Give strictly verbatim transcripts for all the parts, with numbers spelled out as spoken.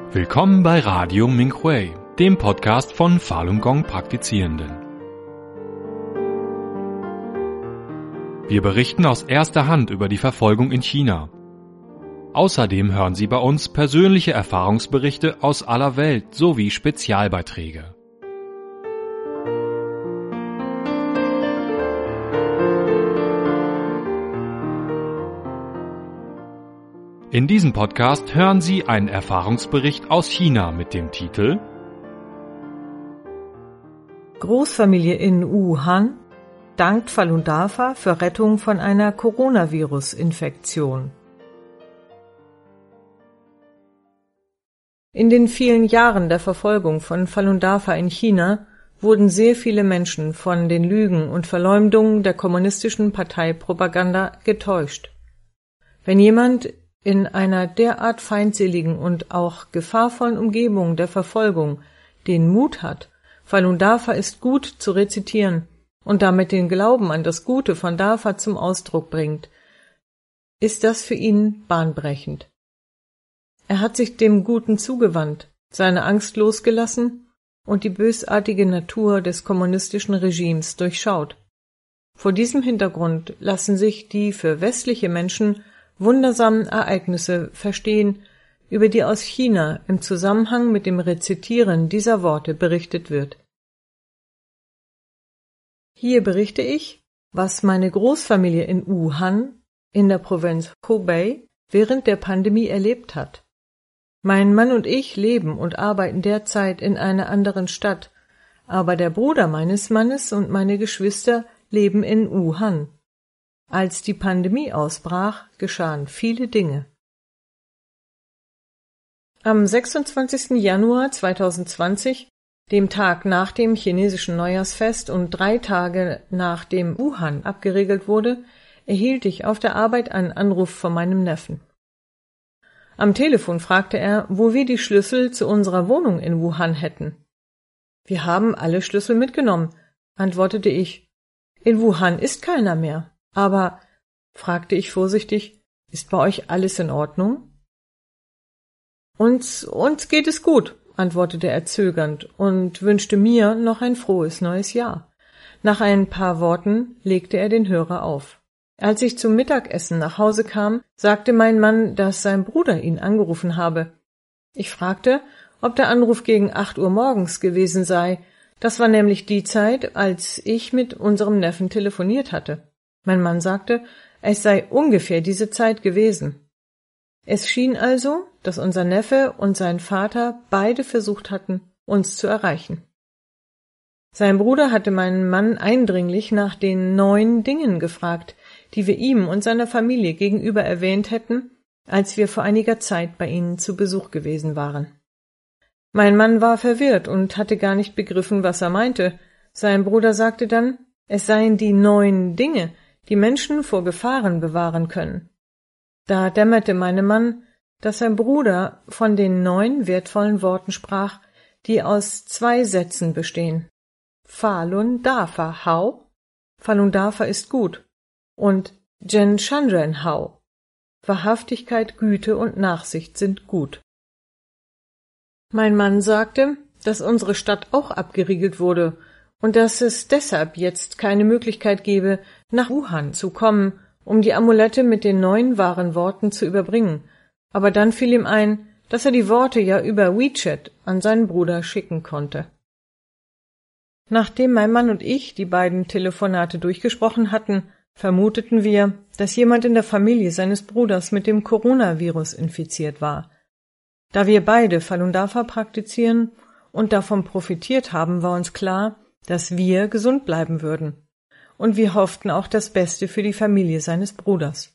Willkommen bei Radio Minhui, dem Podcast von Falun Gong Praktizierenden. Wir berichten aus erster Hand über die Verfolgung in China. Außerdem hören Sie bei uns persönliche Erfahrungsberichte aus aller Welt sowie Spezialbeiträge. In diesem Podcast hören Sie einen Erfahrungsbericht aus China mit dem Titel Großfamilie in Wuhan dankt Falun Dafa für Rettung von einer Coronavirus-Infektion. In den vielen Jahren der Verfolgung von Falun Dafa in China wurden sehr viele Menschen von den Lügen und Verleumdungen der kommunistischen Parteipropaganda getäuscht. Wenn jemand in einer derart feindseligen und auch gefahrvollen Umgebung der Verfolgung den Mut hat, Falun Dafa ist gut zu rezitieren und damit den Glauben an das Gute von Dafa zum Ausdruck bringt, ist das für ihn bahnbrechend. Er hat sich dem Guten zugewandt, seine Angst losgelassen und die bösartige Natur des kommunistischen Regimes durchschaut. Vor diesem Hintergrund lassen sich die für westliche Menschen wundersamen Ereignisse verstehen, über die aus China im Zusammenhang mit dem Rezitieren dieser Worte berichtet wird. Hier berichte ich, was meine Großfamilie in Wuhan in der Provinz Hubei während der Pandemie erlebt hat. Mein Mann und ich leben und arbeiten derzeit in einer anderen Stadt, aber der Bruder meines Mannes und meine Geschwister leben in Wuhan. Als die Pandemie ausbrach, geschahen viele Dinge. Am sechsundzwanzigsten Januar zweitausendzwanzig, dem Tag nach dem chinesischen Neujahrsfest und drei Tage nachdem Wuhan abgeriegelt wurde, erhielt ich auf der Arbeit einen Anruf von meinem Neffen. Am Telefon fragte er, wo wir die Schlüssel zu unserer Wohnung in Wuhan hätten. »Wir haben alle Schlüssel mitgenommen«, antwortete ich. »In Wuhan ist keiner mehr.« »Aber«, fragte ich vorsichtig, »ist bei euch alles in Ordnung?« »Uns, uns geht es gut«, antwortete er zögernd und wünschte mir noch ein frohes neues Jahr. Nach ein paar Worten legte er den Hörer auf. Als ich zum Mittagessen nach Hause kam, sagte mein Mann, dass sein Bruder ihn angerufen habe. Ich fragte, ob der Anruf gegen acht Uhr morgens gewesen sei. Das war nämlich die Zeit, als ich mit unserem Neffen telefoniert hatte. Mein Mann sagte, es sei ungefähr diese Zeit gewesen. Es schien also, dass unser Neffe und sein Vater beide versucht hatten, uns zu erreichen. Sein Bruder hatte meinen Mann eindringlich nach den neun Dingen gefragt, die wir ihm und seiner Familie gegenüber erwähnt hätten, als wir vor einiger Zeit bei ihnen zu Besuch gewesen waren. Mein Mann war verwirrt und hatte gar nicht begriffen, was er meinte. Sein Bruder sagte dann, es seien die neun Dinge, die Menschen vor Gefahren bewahren können. Da dämmerte meinem Mann, dass sein Bruder von den neun wertvollen Worten sprach, die aus zwei Sätzen bestehen. Falun Dafa Hao, Falun Dafa ist gut, und Jen Chandren Hao, Wahrhaftigkeit, Güte und Nachsicht sind gut. Mein Mann sagte, dass unsere Stadt auch abgeriegelt wurde und dass es deshalb jetzt keine Möglichkeit gebe, nach Wuhan zu kommen, um die Amulette mit den neuen wahren Worten zu überbringen. Aber dann fiel ihm ein, dass er die Worte ja über WeChat an seinen Bruder schicken konnte. Nachdem mein Mann und ich die beiden Telefonate durchgesprochen hatten, vermuteten wir, dass jemand in der Familie seines Bruders mit dem Coronavirus infiziert war. Da wir beide Falun Dafa praktizieren und davon profitiert haben, war uns klar, dass wir gesund bleiben würden. Und wir hofften auch das Beste für die Familie seines Bruders.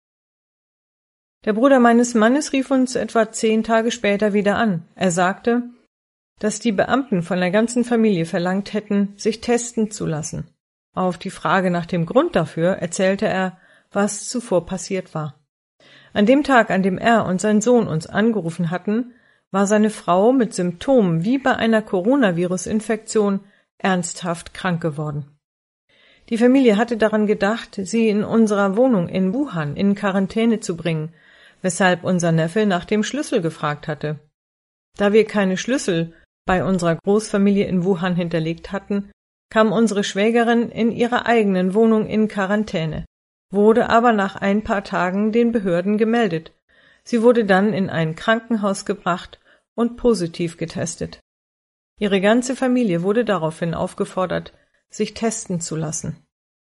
Der Bruder meines Mannes rief uns etwa zehn Tage später wieder an. Er sagte, dass die Beamten von der ganzen Familie verlangt hätten, sich testen zu lassen. Auf die Frage nach dem Grund dafür erzählte er, was zuvor passiert war. An dem Tag, an dem er und sein Sohn uns angerufen hatten, war seine Frau mit Symptomen wie bei einer Coronavirus-Infektion ernsthaft krank geworden. Die Familie hatte daran gedacht, sie in unserer Wohnung in Wuhan in Quarantäne zu bringen, weshalb unser Neffe nach dem Schlüssel gefragt hatte. Da wir keine Schlüssel bei unserer Großfamilie in Wuhan hinterlegt hatten, kam unsere Schwägerin in ihrer eigenen Wohnung in Quarantäne, wurde aber nach ein paar Tagen den Behörden gemeldet. Sie wurde dann in ein Krankenhaus gebracht und positiv getestet. Ihre ganze Familie wurde daraufhin aufgefordert, sich testen zu lassen.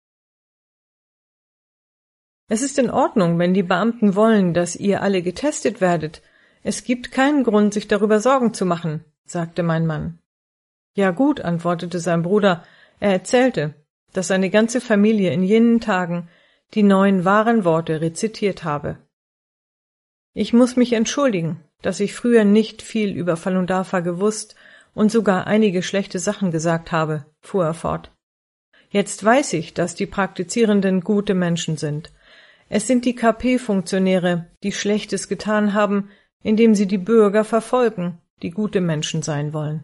Es ist in Ordnung, wenn die Beamten wollen, dass ihr alle getestet werdet. Es gibt keinen Grund, sich darüber Sorgen zu machen, sagte mein Mann. Ja gut, antwortete sein Bruder. Er erzählte, dass seine ganze Familie in jenen Tagen die neun wahren Worte rezitiert habe. Ich muss mich entschuldigen, dass ich früher nicht viel über Falun Dafa gewusst und sogar einige schlechte Sachen gesagt habe, fuhr er fort. Jetzt weiß ich, dass die Praktizierenden gute Menschen sind. Es sind die K P-Funktionäre, die Schlechtes getan haben, indem sie die Bürger verfolgen, die gute Menschen sein wollen.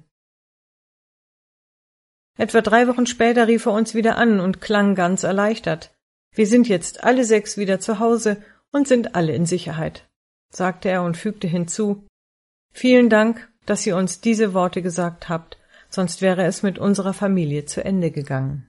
Etwa drei Wochen später rief er uns wieder an und klang ganz erleichtert. Wir sind jetzt alle sechs wieder zu Hause und sind alle in Sicherheit, sagte er und fügte hinzu, vielen Dank, dass ihr uns diese Worte gesagt habt, sonst wäre es mit unserer Familie zu Ende gegangen.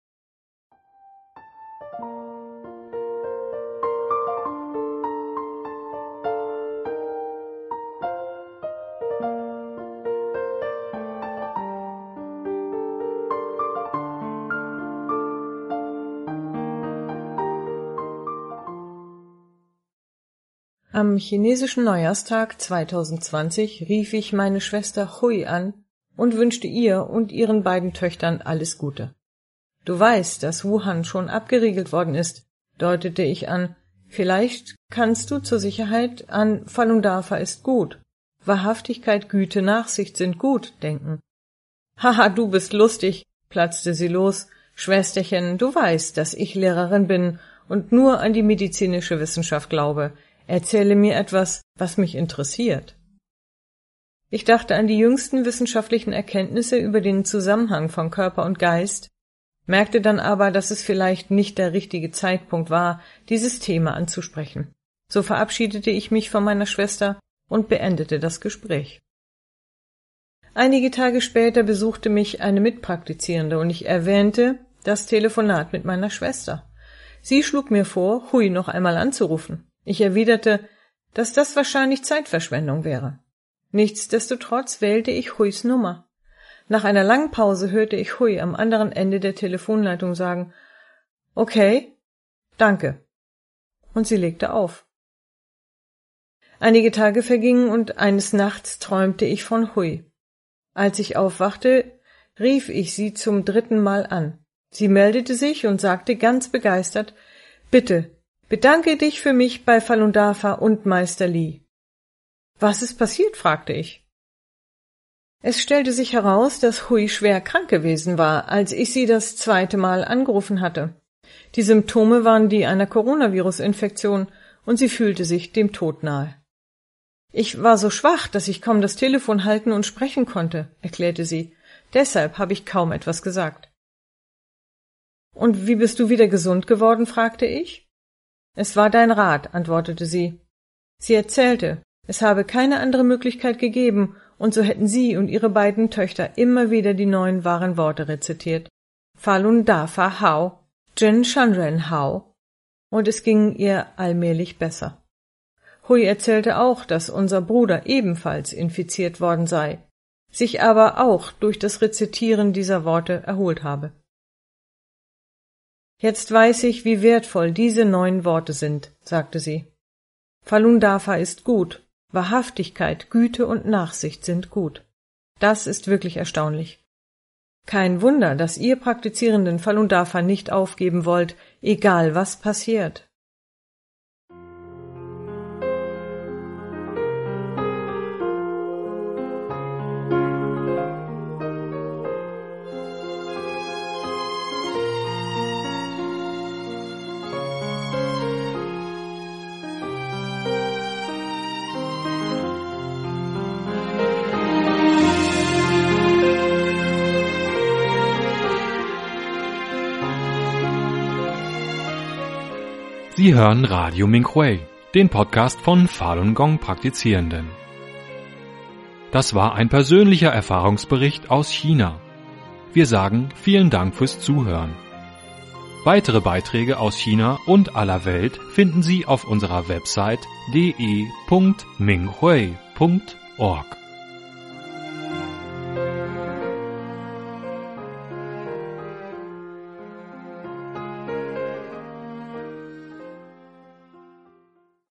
Am chinesischen Neujahrstag zweitausendzwanzig rief ich meine Schwester Hui an und wünschte ihr und ihren beiden Töchtern alles Gute. Du weißt, dass Wuhan schon abgeriegelt worden ist, deutete ich an. Vielleicht kannst du zur Sicherheit an Falun Dafa ist gut, Wahrhaftigkeit, Güte, Nachsicht sind gut denken. Haha, du bist lustig, platzte sie los. Schwesterchen, du weißt, dass ich Lehrerin bin und nur an die medizinische Wissenschaft glaube. Erzähle mir etwas, was mich interessiert. Ich dachte an die jüngsten wissenschaftlichen Erkenntnisse über den Zusammenhang von Körper und Geist, merkte dann aber, dass es vielleicht nicht der richtige Zeitpunkt war, dieses Thema anzusprechen. So verabschiedete ich mich von meiner Schwester und beendete das Gespräch. Einige Tage später besuchte mich eine Mitpraktizierende und ich erwähnte das Telefonat mit meiner Schwester. Sie schlug mir vor, Hui noch einmal anzurufen. Ich erwiderte, dass das wahrscheinlich Zeitverschwendung wäre. Nichtsdestotrotz wählte ich Huis Nummer. Nach einer langen Pause hörte ich Hui am anderen Ende der Telefonleitung sagen, »Okay, danke.« Und sie legte auf. Einige Tage vergingen und eines Nachts träumte ich von Hui. Als ich aufwachte, rief ich sie zum dritten Mal an. Sie meldete sich und sagte ganz begeistert, »Bitte, bedanke dich für mich bei Falun Dafa und Meister Li.« »Was ist passiert?« fragte ich. Es stellte sich heraus, dass Hui schwer krank gewesen war, als ich sie das zweite Mal angerufen hatte. Die Symptome waren die einer Coronavirus-Infektion und sie fühlte sich dem Tod nahe. »Ich war so schwach, dass ich kaum das Telefon halten und sprechen konnte«, erklärte sie. »Deshalb habe ich kaum etwas gesagt.« »Und wie bist du wieder gesund geworden?« fragte ich. »Es war dein Rat«, antwortete sie. Sie erzählte, es habe keine andere Möglichkeit gegeben, und so hätten sie und ihre beiden Töchter immer wieder die neun wahren Worte rezitiert. Falun Dafa Hao, Jin Shanren Hao. Und es ging ihr allmählich besser. Hui erzählte auch, dass unser Bruder ebenfalls infiziert worden sei, sich aber auch durch das Rezitieren dieser Worte erholt habe. »Jetzt weiß ich, wie wertvoll diese neun Worte sind«, sagte sie. »Falun Dafa ist gut, Wahrhaftigkeit, Güte und Nachsicht sind gut. Das ist wirklich erstaunlich. Kein Wunder, dass ihr Praktizierenden Falun Dafa nicht aufgeben wollt, egal was passiert.« Sie hören Radio Minkwei, den Podcast von Falun Gong Praktizierenden. Das war ein persönlicher Erfahrungsbericht aus China. Wir sagen vielen Dank fürs Zuhören. Weitere Beiträge aus China und aller Welt finden Sie auf unserer Website d e punkt minghui punkt org.